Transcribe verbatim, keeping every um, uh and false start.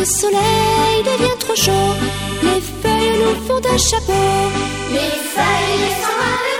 le soleil devient trop chaud, les feuilles nous font un chapeau. Les feuilles sont dans le